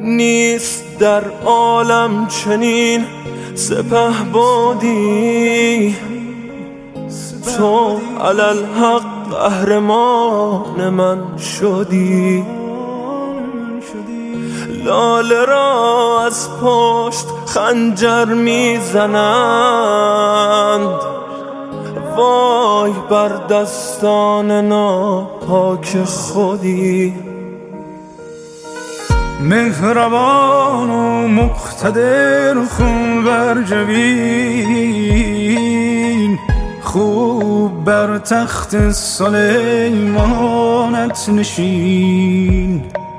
نیست در عالم چنین سپهبادی، تو علالحق قهرمان من شدی. لاله را از پشت خنجر میزنند، وای بر دستان ناپاک خودی. مهربان و مقتدر خونبر جبین، خوب بر تخت سلیمانت نشین.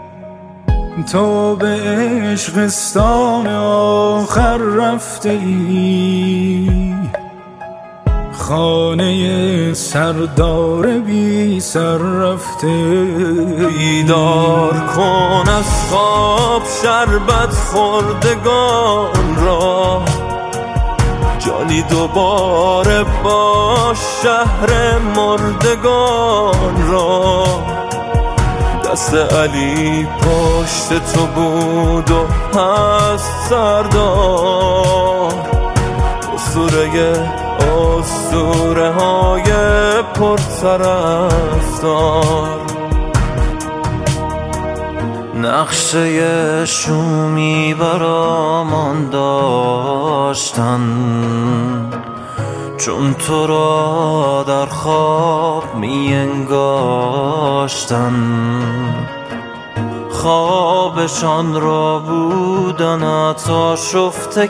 تو به عشقستان آخر رفته ای، خانه سردار بی سر رفته. بیدار کن از خواب شربت خوردگان را، جانی دوباره با شهر مردگان را. دست علی پشت تو بود و هست سردار، اسطوره های پرطرفدار. نقشه شومی برامان داشتن، چون تو را در خواب می انگاشتن. خوابشان را بودنت آشفته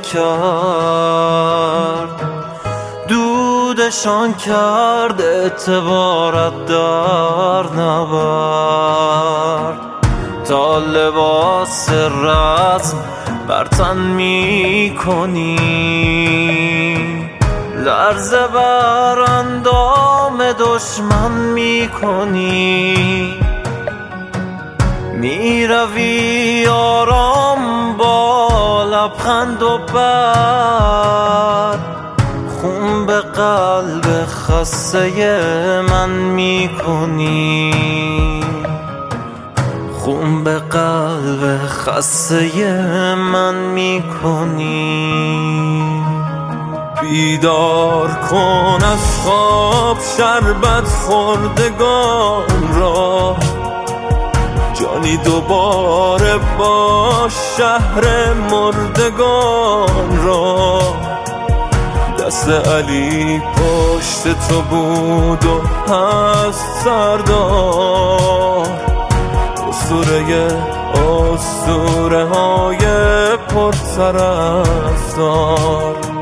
کرد، دودشان کرد اعتبارت در نبرد. تا لباس رسم بر تن می کنی، لرزه بر اندام دشمن می کنی. می روی آرام با لبخند و بعد خون به قلب خسته من می کنی. خون به قلب خسته من می کنی. بیدار کن از خواب شربت خوردگان را، جانی دوباره با شهر مردگان را. دست علی پشت تو بود و هست سردار، اسطوره های پرطرفدار.